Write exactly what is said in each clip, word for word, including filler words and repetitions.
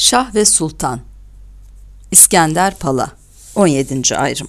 Şah ve Sultan. İskender Pala. on yedinci ayrım.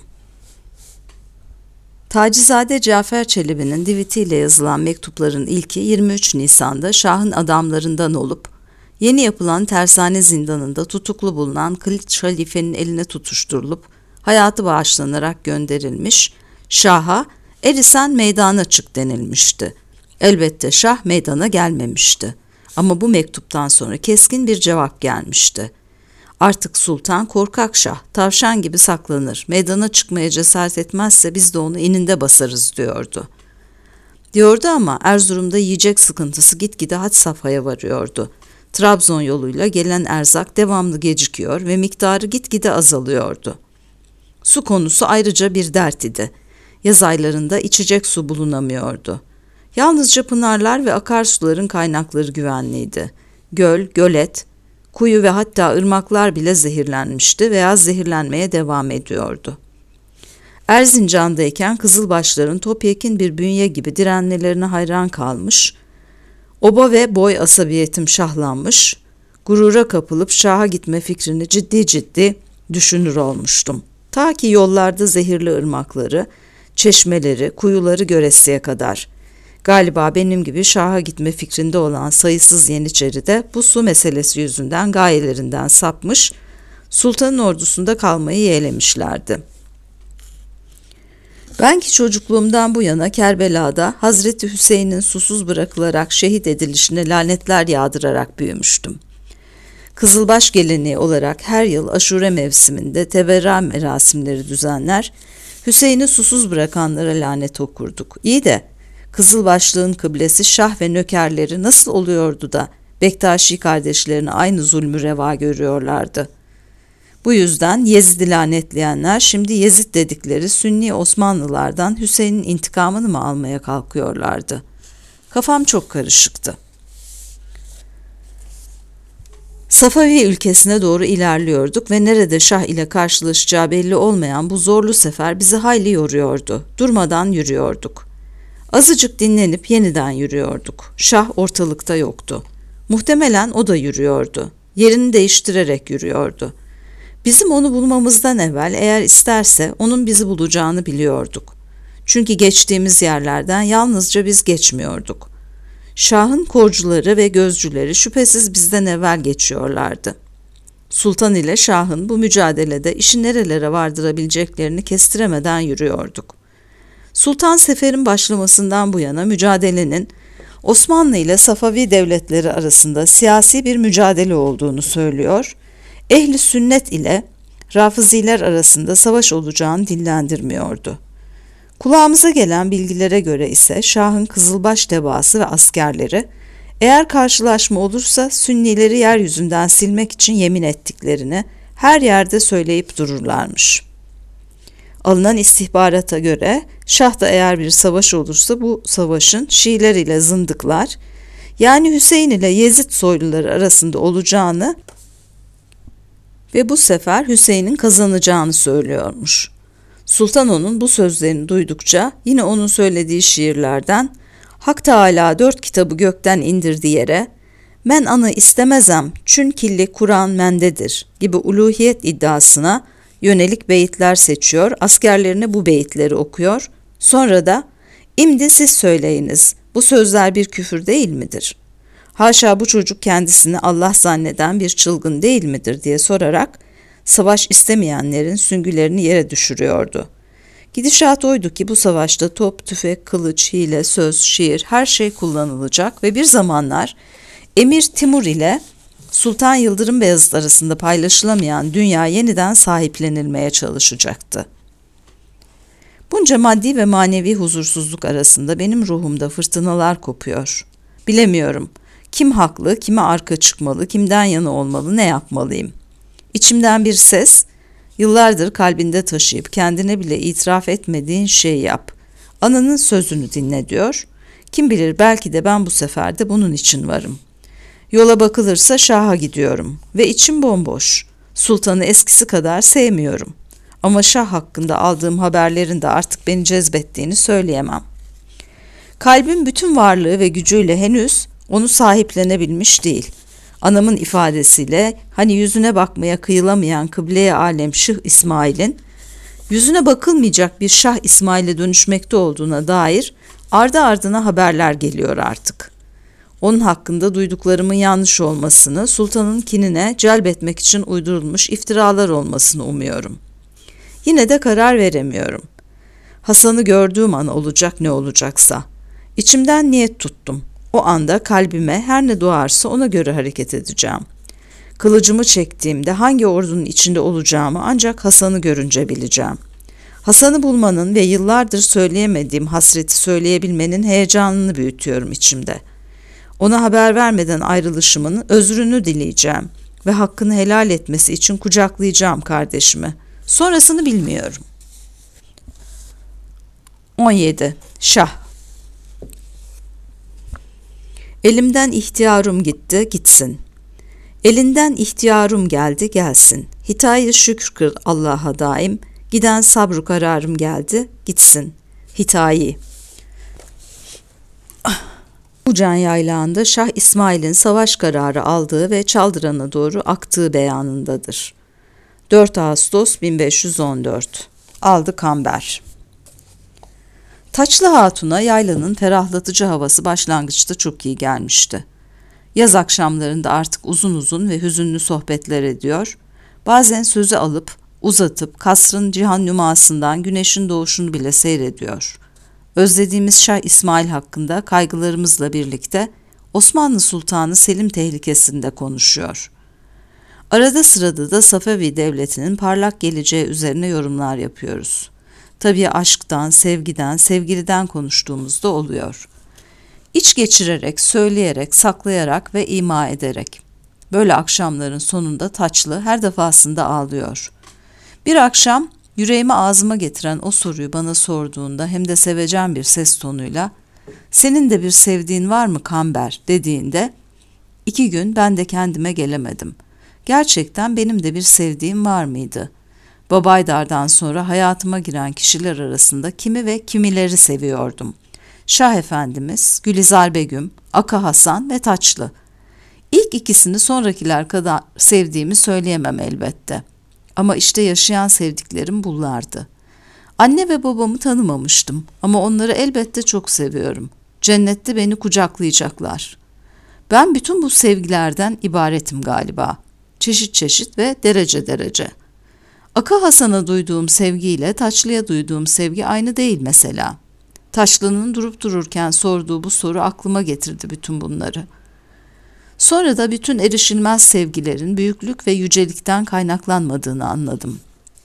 Tacizade Cafer Çelebi'nin divitiyle yazılan mektupların ilki yirmi üç Nisan'da Şah'ın adamlarından olup yeni yapılan tersane zindanında tutuklu bulunan Kılıç Halife'nin eline tutuşturulup hayatı bağışlanarak gönderilmiş, Şah'a "Eri meydana çık" denilmişti. Elbette Şah meydana gelmemişti. Ama bu mektuptan sonra keskin bir cevap gelmişti. Artık Sultan korkak Şah, tavşan gibi saklanır, meydana çıkmaya cesaret etmezse biz de onu eninde basarız diyordu. Diyordu ama Erzurum'da yiyecek sıkıntısı gitgide had safhaya varıyordu. Trabzon yoluyla gelen erzak devamlı gecikiyor ve miktarı gitgide azalıyordu. Su konusu ayrıca bir dert idi. Yaz aylarında içecek su bulunamıyordu. Yalnızca pınarlar ve akarsuların kaynakları güvenliydi. Göl, gölet, kuyu ve hatta ırmaklar bile zehirlenmişti veya zehirlenmeye devam ediyordu. Erzincan'dayken Kızılbaşların topyekün bir bünye gibi direnmelerine hayran kalmış, oba ve boy asabiyetim şahlanmış, gurura kapılıp Şah'a gitme fikrini ciddi ciddi düşünür olmuştum. Ta ki yollarda zehirli ırmakları, çeşmeleri, kuyuları göresiye kadar. Galiba benim gibi Şah'a gitme fikrinde olan sayısız Yeniçeri de bu su meselesi yüzünden gayelerinden sapmış, sultanın ordusunda kalmayı yeğlemişlerdi. Ben ki çocukluğumdan bu yana Kerbela'da Hazreti Hüseyin'in susuz bırakılarak şehit edilişine lanetler yağdırarak büyümüştüm. Kızılbaş geleneği olarak her yıl aşure mevsiminde teberra merasimleri düzenler, Hüseyin'i susuz bırakanlara lanet okurduk. İyi de Kızılbaşlığın kıblesi Şah ve nökerleri nasıl oluyordu da Bektaşi kardeşlerini aynı zulmü reva görüyorlardı? Bu yüzden Yezid'i lanetleyenler şimdi Yezid dedikleri Sünni Osmanlılardan Hüseyin'in intikamını mı almaya kalkıyorlardı? Kafam çok karışıktı. Safavi ülkesine doğru ilerliyorduk ve nerede Şah ile karşılaşacağı belli olmayan bu zorlu sefer bizi hayli yoruyordu. Durmadan yürüyorduk. Azıcık dinlenip yeniden yürüyorduk. Şah ortalıkta yoktu. Muhtemelen o da yürüyordu. Yerini değiştirerek yürüyordu. Bizim onu bulmamızdan evvel eğer isterse onun bizi bulacağını biliyorduk. Çünkü geçtiğimiz yerlerden yalnızca biz geçmiyorduk. Şah'ın korcuları ve gözcüleri şüphesiz bizden evvel geçiyorlardı. Sultan ile Şah'ın bu mücadelede işi nerelere vardırabileceklerini kestiremeden yürüyorduk. Sultan seferin başlamasından bu yana mücadelenin Osmanlı ile Safavi devletleri arasında siyasi bir mücadele olduğunu söylüyor, ehli sünnet ile Rafiziler arasında savaş olacağını dillendirmiyordu. Kulağımıza gelen bilgilere göre ise Şah'ın Kızılbaş tebaası ve askerleri eğer karşılaşma olursa Sünnileri yeryüzünden silmek için yemin ettiklerini her yerde söyleyip dururlarmış. Alınan istihbarata göre Şah da eğer bir savaş olursa bu savaşın Şiiler ile zındıklar, yani Hüseyin ile Yezid soyluları arasında olacağını ve bu sefer Hüseyin'in kazanacağını söylüyormuş. Sultan onun bu sözlerini duydukça yine onun söylediği şiirlerden Hak Teâlâ dört kitabı gökten indirdi yere, men anı istemezem çünkilli Kur'an mendedir gibi uluhiyet iddiasına yönelik beyitler seçiyor, askerlerine bu beyitleri okuyor, sonra da imdi siz söyleyiniz, bu sözler bir küfür değil midir? Haşa bu çocuk kendisini Allah zanneden bir çılgın değil midir diye sorarak savaş istemeyenlerin süngülerini yere düşürüyordu. Gidişat oydu ki bu savaşta top, tüfek, kılıç, hile, söz, şiir her şey kullanılacak ve bir zamanlar Emir Timur ile Sultan Yıldırım Beyazıt arasında paylaşılamayan dünya yeniden sahiplenilmeye çalışacaktı. Bunca maddi ve manevi huzursuzluk arasında benim ruhumda fırtınalar kopuyor. Bilemiyorum. Kim haklı, kime arka çıkmalı, kimden yana olmalı, ne yapmalıyım? İçimden bir ses, yıllardır kalbinde taşıyıp kendine bile itiraf etmediğin şeyi yap. Ananın sözünü dinle diyor. Kim bilir belki de ben bu sefer de bunun için varım. Yola bakılırsa Şah'a gidiyorum ve içim bomboş. Sultanı eskisi kadar sevmiyorum. Ama Şah hakkında aldığım haberlerin de artık beni cezbettiğini söyleyemem. Kalbim bütün varlığı ve gücüyle henüz onu sahiplenebilmiş değil. Anamın ifadesiyle hani yüzüne bakmaya kıyılamayan kıble-i alem Şıh İsmail'in yüzüne bakılmayacak bir Şah İsmail'e dönüşmekte olduğuna dair ardı ardına haberler geliyor artık. Onun hakkında duyduklarımın yanlış olmasını, sultanın kinine celbetmek için uydurulmuş iftiralar olmasını umuyorum. Yine de karar veremiyorum. Hasan'ı gördüğüm an olacak ne olacaksa. İçimden niyet tuttum. O anda kalbime her ne doğarsa ona göre hareket edeceğim. Kılıcımı çektiğimde hangi ordunun içinde olacağımı ancak Hasan'ı görünce bileceğim. Hasan'ı bulmanın ve yıllardır söyleyemediğim hasreti söyleyebilmenin heyecanını büyütüyorum içimde. Ona haber vermeden ayrılışımın özrünü dileyeceğim ve hakkını helal etmesi için kucaklayacağım kardeşimi. Sonrasını bilmiyorum. on yedi. Şah. Elimden ihtiyarım gitti, gitsin. Elinden ihtiyarım geldi, gelsin. Hitayı şükür kıl Allah'a daim. Giden sabru kararım geldi, gitsin. Hitayi. Ucan yaylağında Şah İsmail'in savaş kararı aldığı ve Çaldıran'a doğru aktığı beyanındadır. dört Ağustos bin beş yüz on dört. Aldı Kamber. Taçlı Hatun'a yaylanın ferahlatıcı havası başlangıçta çok iyi gelmişti. Yaz akşamlarında artık uzun uzun ve hüzünlü sohbetler ediyor, bazen sözü alıp uzatıp kasrın cihan nümasından güneşin doğuşunu bile seyrediyor. Özlediğimiz Şah İsmail hakkında kaygılarımızla birlikte Osmanlı Sultanı Selim tehlikesinde konuşuyor. Arada sırada da Safevi Devleti'nin parlak geleceği üzerine yorumlar yapıyoruz. Tabii aşktan, sevgiden, sevgiliden konuştuğumuzda oluyor. İç geçirerek, söyleyerek, saklayarak ve ima ederek. Böyle akşamların sonunda Taçlı her defasında ağlıyor. Bir akşam yüreğimi ağzıma getiren o soruyu bana sorduğunda hem de sevecen bir ses tonuyla "Senin de bir sevdiğin var mı Kamber?" dediğinde iki gün ben de kendime gelemedim. Gerçekten benim de bir sevdiğim var mıydı? Babaydar'dan sonra hayatıma giren kişiler arasında kimi ve kimileri seviyordum. Şah Efendimiz, Gülizar Begüm, Aka Hasan ve Taçlı. İlk ikisini sonrakiler kadar sevdiğimi söyleyemem elbette. Ama işte yaşayan sevdiklerim bunlardı. Anne ve babamı tanımamıştım ama onları elbette çok seviyorum. Cennette beni kucaklayacaklar. Ben bütün bu sevgilerden ibaretim galiba. Çeşit çeşit ve derece derece. Aka Hasan'a duyduğum sevgiyle Taçlı'ya duyduğum sevgi aynı değil mesela. Taçlı'nın durup dururken sorduğu bu soru aklıma getirdi bütün bunları. Sonra da bütün erişilmez sevgilerin büyüklük ve yücelikten kaynaklanmadığını anladım.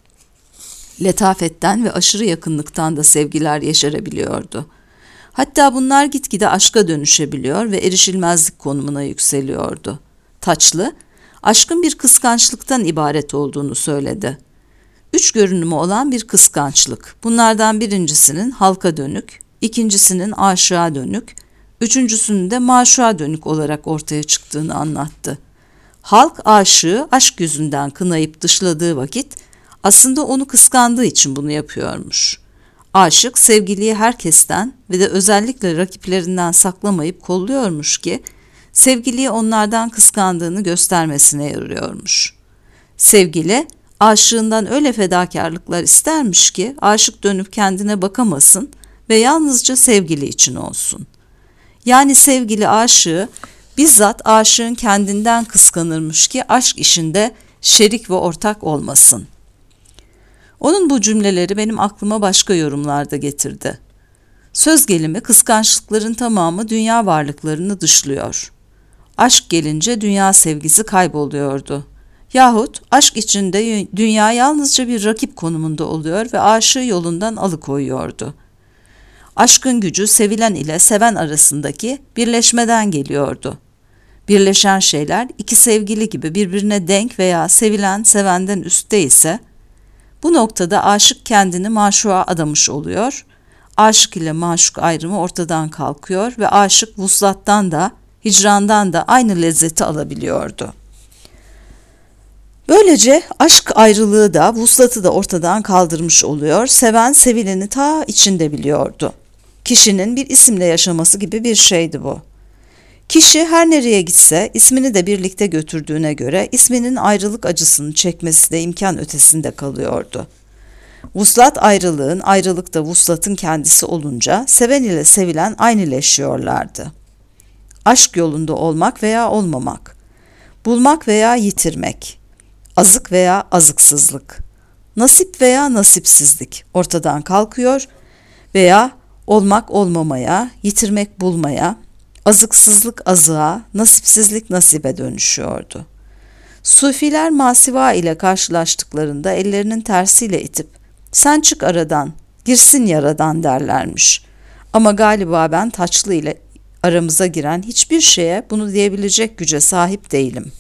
Letafetten ve aşırı yakınlıktan da sevgiler yeşerebiliyordu. Hatta bunlar gitgide aşka dönüşebiliyor ve erişilmezlik konumuna yükseliyordu. Taçlı, aşkın bir kıskançlıktan ibaret olduğunu söyledi. Üç görünümü olan bir kıskançlık. Bunlardan birincisinin halka dönük, ikincisinin aşığa dönük, üçüncüsünün de maşuğa dönük olarak ortaya çıktığını anlattı. Halk aşığı aşk yüzünden kınayıp dışladığı vakit aslında onu kıskandığı için bunu yapıyormuş. Aşık sevgiliyi herkesten ve de özellikle rakiplerinden saklamayıp kolluyormuş ki sevgiliyi onlardan kıskandığını göstermesine yarıyormuş. Sevgili aşığından öyle fedakarlıklar istermiş ki aşık dönüp kendine bakamasın ve yalnızca sevgili için olsun. Yani sevgili aşığı bizzat aşığın kendinden kıskanırmış ki aşk işinde şerik ve ortak olmasın. Onun bu cümleleri benim aklıma başka yorumlarda getirdi. Söz gelimi kıskançlıkların tamamı dünya varlıklarını dışlıyor. Aşk gelince dünya sevgisi kayboluyordu. Yahut aşk içinde dünya yalnızca bir rakip konumunda oluyor ve aşığı yolundan alıkoyuyordu. Aşkın gücü sevilen ile seven arasındaki birleşmeden geliyordu. Birleşen şeyler iki sevgili gibi birbirine denk veya sevilen sevenden üstte ise bu noktada aşık kendini maşuğa adamış oluyor, aşık ile maşuk ayrımı ortadan kalkıyor ve aşık vuslattan da hicrandan da aynı lezzeti alabiliyordu. Böylece aşk ayrılığı da vuslatı da ortadan kaldırmış oluyor, seven sevileni ta içinde biliyordu. Kişinin bir isimle yaşaması gibi bir şeydi bu. Kişi her nereye gitse ismini de birlikte götürdüğüne göre isminin ayrılık acısını çekmesi de imkan ötesinde kalıyordu. Vuslat ayrılığın, ayrılık da vuslatın kendisi olunca seven ile sevilen aynıleşiyorlardı. Aşk yolunda olmak veya olmamak, bulmak veya yitirmek, azık veya azıksızlık, nasip veya nasipsizlik ortadan kalkıyor veya olmak olmamaya, yitirmek bulmaya, azıksızlık azığa, nasipsizlik nasibe dönüşüyordu. Sufiler masiva ile karşılaştıklarında ellerinin tersiyle itip "Sen çık aradan, girsin yaradan" derlermiş. Ama galiba ben Taçlı ile aramıza giren hiçbir şeye bunu diyebilecek güce sahip değilim.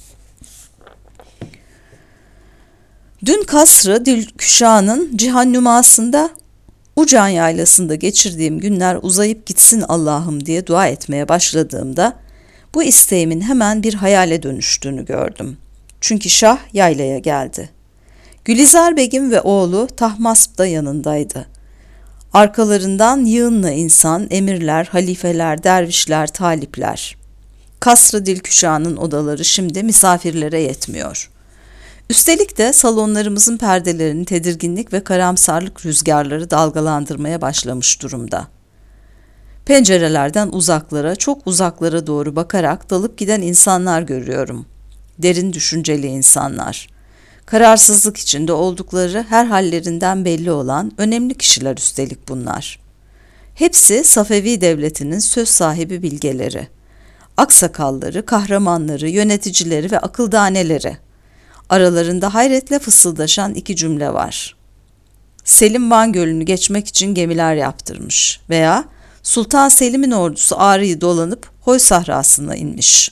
Dün Kasr-ı Dilküşa'nın cihannümasında Ucan Yaylası'nda geçirdiğim günler uzayıp gitsin Allah'ım diye dua etmeye başladığımda bu isteğimin hemen bir hayale dönüştüğünü gördüm. Çünkü Şah yaylaya geldi. Gülizar Begim ve oğlu Tahmasp da yanındaydı. Arkalarından yığınla insan, emirler, halifeler, dervişler, talipler. Kasr-ı Dilküşa'nın odaları şimdi misafirlere yetmiyor. Üstelik de salonlarımızın perdelerini tedirginlik ve karamsarlık rüzgarları dalgalandırmaya başlamış durumda. Pencerelerden uzaklara, çok uzaklara doğru bakarak dalıp giden insanlar görüyorum. Derin düşünceli insanlar. Kararsızlık içinde oldukları her hallerinden belli olan önemli kişiler üstelik bunlar. Hepsi Safevi Devleti'nin söz sahibi bilgeleri. Aksakalları, kahramanları, yöneticileri ve akıldaneleri. Aralarında hayretle fısıldaşan iki cümle var. Selim Van Gölü'nü geçmek için gemiler yaptırmış veya Sultan Selim'in ordusu Ağrı'yı dolanıp Hoy sahrasına inmiş.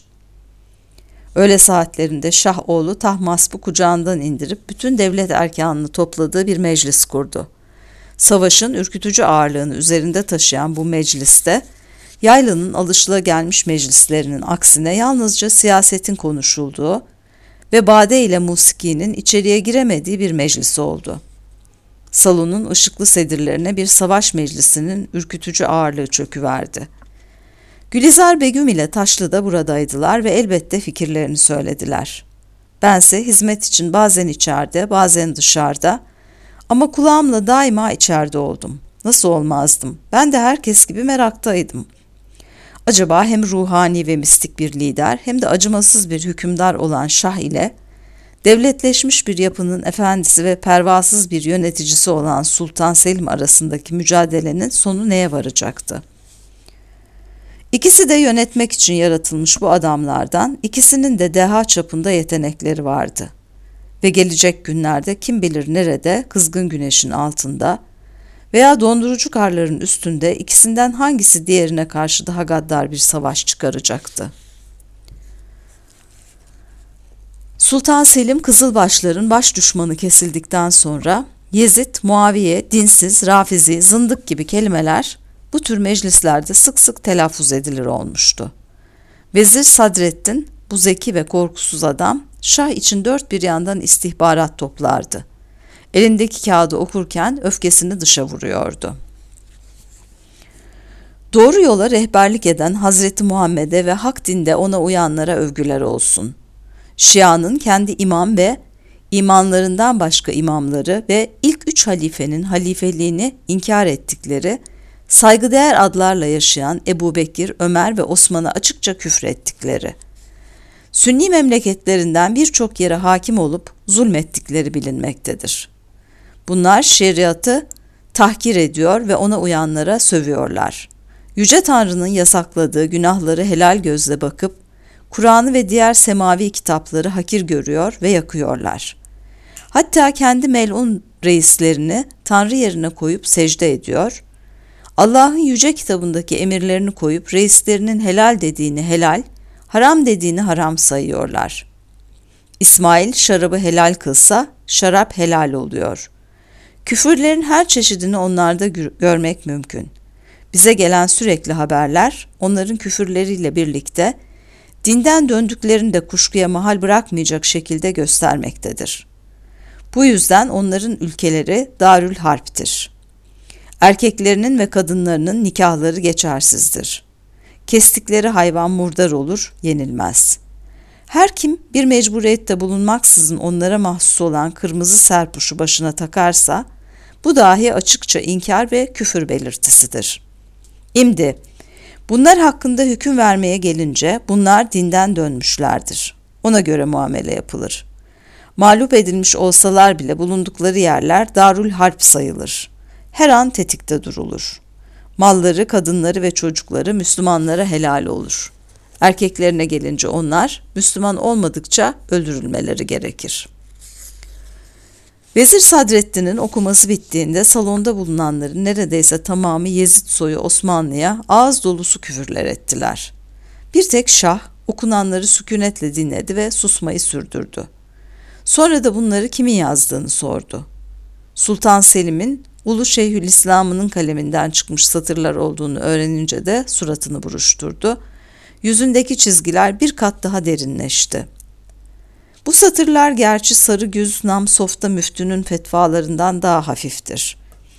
Öğle saatlerinde Şah oğlu Tahmasp'ı kucağından indirip bütün devlet erkanını topladığı bir meclis kurdu. Savaşın ürkütücü ağırlığını üzerinde taşıyan bu mecliste, yaylanın alışılagelmiş meclislerinin aksine yalnızca siyasetin konuşulduğu ve bade ile musikinin içeriye giremediği bir meclis oldu. Salonun ışıklı sedirlerine bir savaş meclisinin ürkütücü ağırlığı çöküverdi. Gülizar Begüm ile Taşlı da buradaydılar ve elbette fikirlerini söylediler. Bense hizmet için bazen içeride, bazen dışarıda ama kulağımla daima içeride oldum. Nasıl olmazdım? Ben de herkes gibi meraktaydım. Acaba hem ruhani ve mistik bir lider hem de acımasız bir hükümdar olan Şah ile devletleşmiş bir yapının efendisi ve pervasız bir yöneticisi olan Sultan Selim arasındaki mücadelenin sonu neye varacaktı? İkisi de yönetmek için yaratılmış bu adamlardan, ikisinin de deha çapında yetenekleri vardı. Ve gelecek günlerde kim bilir nerede, kızgın güneşin altında veya dondurucu karların üstünde ikisinden hangisi diğerine karşı daha gaddar bir savaş çıkaracaktı? Sultan Selim Kızılbaşların baş düşmanı kesildikten sonra Yezid, Muaviye, dinsiz, Rafizi, zındık gibi kelimeler bu tür meclislerde sık sık telaffuz edilir olmuştu. Vezir Sadreddin, bu zeki ve korkusuz adam, Şah için dört bir yandan istihbarat toplardı. Elindeki kağıdı okurken öfkesini dışa vuruyordu. Doğru yola rehberlik eden Hazreti Muhammed'e ve hak dinde ona uyanlara övgüler olsun. Şia'nın kendi imam ve imanlarından başka imamları ve ilk üç halifenin halifeliğini inkar ettikleri, saygıdeğer adlarla yaşayan Ebu Bekir, Ömer ve Osman'a açıkça küfrettikleri, Sünni memleketlerinden birçok yere hakim olup zulmettikleri bilinmektedir. Bunlar şeriatı tahkir ediyor ve ona uyanlara sövüyorlar. Yüce Tanrı'nın yasakladığı günahları helal gözle bakıp, Kur'an'ı ve diğer semavi kitapları hakir görüyor ve yakıyorlar. Hatta kendi melun reislerini Tanrı yerine koyup secde ediyor, Allah'ın yüce kitabındaki emirlerini koyup reislerinin helal dediğini helal, haram dediğini haram sayıyorlar. İsmail şarabı helal kılsa şarap helal oluyor. Küfürlerin her çeşidini onlarda gör- görmek mümkün. Bize gelen sürekli haberler onların küfürleriyle birlikte dinden döndüklerini de kuşkuya mahal bırakmayacak şekilde göstermektedir. Bu yüzden onların ülkeleri Darül Harp'tir. Erkeklerinin ve kadınlarının nikahları geçersizdir. Kestikleri hayvan murdar olur, yenilmez. Her kim bir mecburiyette bulunmaksızın onlara mahsus olan kırmızı serpuşu başına takarsa, bu dahi açıkça inkar ve küfür belirtisidir. İmdi, bunlar hakkında hüküm vermeye gelince bunlar dinden dönmüşlerdir. Ona göre muamele yapılır. Mağlup edilmiş olsalar bile bulundukları yerler darül harp sayılır. Her an tetikte durulur. Malları, kadınları ve çocukları Müslümanlara helal olur. Erkeklerine gelince onlar Müslüman olmadıkça öldürülmeleri gerekir. Vezir Sadreddin'in okuması bittiğinde salonda bulunanların neredeyse tamamı Yezid soyu Osmanlı'ya ağız dolusu küfürler ettiler. Bir tek Şah okunanları sükunetle dinledi ve susmayı sürdürdü. Sonra da bunları kimin yazdığını sordu. Sultan Selim'in Ulu Şeyhülislam'ının kaleminden çıkmış satırlar olduğunu öğrenince de suratını buruşturdu. Yüzündeki çizgiler bir kat daha derinleşti. Bu satırlar gerçi Sarıgüz Namsof'ta müftünün fetvalarından daha hafiftir.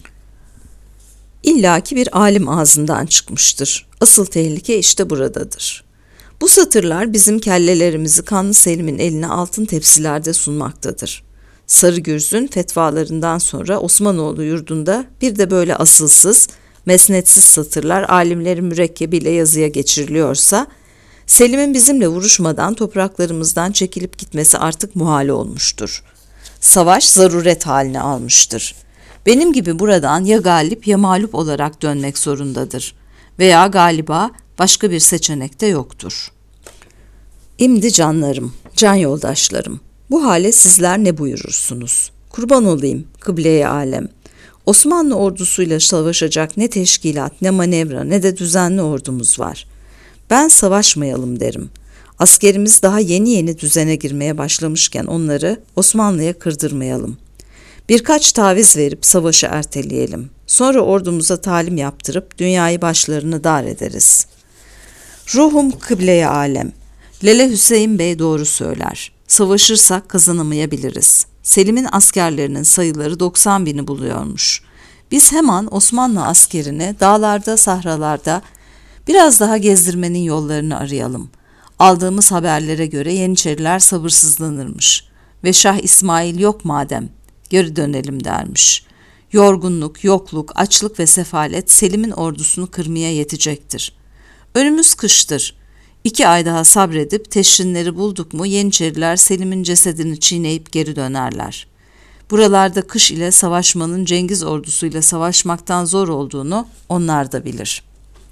İlla ki bir alim ağzından çıkmıştır. Asıl tehlike işte buradadır. Bu satırlar bizim kellelerimizi Kanlı Selim'in eline altın tepsilerde sunmaktadır. Sarıgüz'ün fetvalarından sonra Osmanoğlu yurdunda bir de böyle asılsız, mesnetsiz satırlar alimlerin mürekkebiyle yazıya geçiriliyorsa, Selim'in bizimle vuruşmadan topraklarımızdan çekilip gitmesi artık muhal olmuştur. Savaş zaruret haline almıştır. Benim gibi buradan ya galip ya mağlup olarak dönmek zorundadır. Veya galiba başka bir seçenek de yoktur. İmdi canlarım, can yoldaşlarım, bu hale sizler ne buyurursunuz? Kurban olayım kıbleye alem. Osmanlı ordusuyla savaşacak ne teşkilat, ne manevra, ne de düzenli ordumuz var. Ben savaşmayalım derim. Askerimiz daha yeni yeni düzene girmeye başlamışken onları Osmanlı'ya kırdırmayalım. Birkaç taviz verip savaşı erteleyelim. Sonra ordumuza talim yaptırıp dünyayı başlarına dar ederiz. Ruhum kıbleye alem. Lele Hüseyin Bey doğru söyler. Savaşırsak kazanamayabiliriz. Selim'in askerlerinin sayıları doksan bini buluyormuş. Biz hemen Osmanlı askerini dağlarda, sahralarda biraz daha gezdirmenin yollarını arayalım. Aldığımız haberlere göre Yeniçeriler sabırsızlanırmış ve Şah İsmail yok madem, geri dönelim dermiş. Yorgunluk, yokluk, açlık ve sefalet Selim'in ordusunu kırmaya yetecektir. Önümüz kıştır. İki ay daha sabredip teşrinleri bulduk mu Yeniçeriler Selim'in cesedini çiğneyip geri dönerler. Buralarda kış ile savaşmanın Cengiz ordusuyla savaşmaktan zor olduğunu onlar da bilir.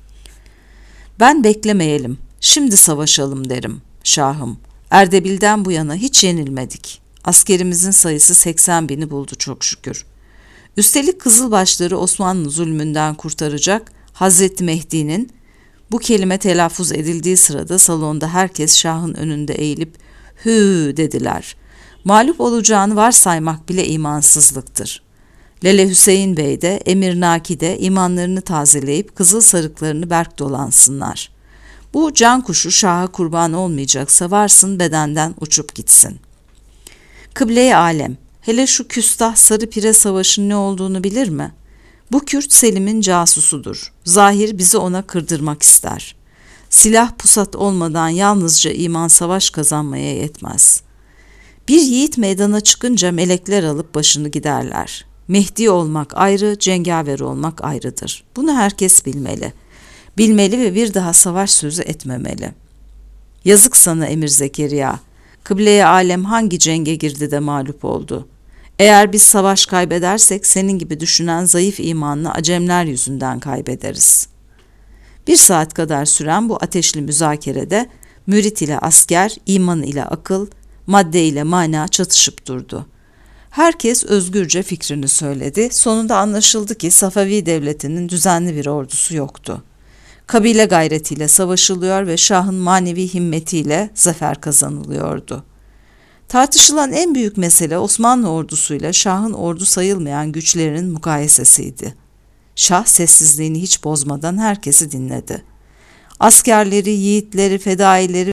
Ben beklemeyelim, şimdi savaşalım derim, Şahım. Erdebil'den bu yana hiç yenilmedik. Askerimizin sayısı seksen bini buldu çok şükür. Üstelik Kızılbaşları Osmanlı zulmünden kurtaracak Hazreti Mehdi'nin, bu kelime telaffuz edildiği sırada salonda herkes Şah'ın önünde eğilip hü dediler. Mağlup olacağını varsaymak bile imansızlıktır. Lele Hüseyin Bey de Emir Naki de imanlarını tazeleyip kızıl sarıklarını berk dolansınlar. Bu can kuşu Şah'a kurban olmayacaksa varsın bedenden uçup gitsin. Kıble-i alem, hele şu küstah Sarı Pire Savaşı'nın ne olduğunu bilir mi? Bu Kürt Selim'in casusudur. Zahir bizi ona kırdırmak ister. Silah pusat olmadan yalnızca iman savaş kazanmaya yetmez. Bir yiğit meydana çıkınca melekler alıp başını giderler. Mehdi olmak ayrı, cengaver olmak ayrıdır. Bunu herkes bilmeli. Bilmeli ve bir daha savaş sözü etmemeli. Yazık sana Emir Zekeriya. Kıble-i alem hangi cenge girdi de mağlup oldu? Eğer biz savaş kaybedersek senin gibi düşünen zayıf imanlı acemler yüzünden kaybederiz. Bir saat kadar süren bu ateşli müzakerede mürit ile asker, iman ile akıl, madde ile mana çatışıp durdu. Herkes özgürce fikrini söyledi. Sonunda anlaşıldı ki Safavi devletinin düzenli bir ordusu yoktu. Kabile gayretiyle savaşılıyor ve Şah'ın manevi himmetiyle zafer kazanılıyordu. Tartışılan en büyük mesele Osmanlı ordusuyla Şah'ın ordu sayılmayan güçlerinin mukayesesiydi. Şah sessizliğini hiç bozmadan herkesi dinledi. Askerleri, yiğitleri, fedaileri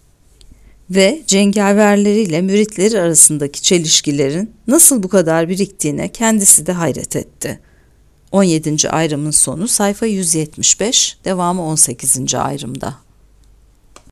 ve cengaverleriyle müritleri arasındaki çelişkilerin nasıl bu kadar biriktiğine kendisi de hayret etti. on yedinci ayrımın sonu sayfa yüz yetmiş beş, devamı on sekizinci ayrımda.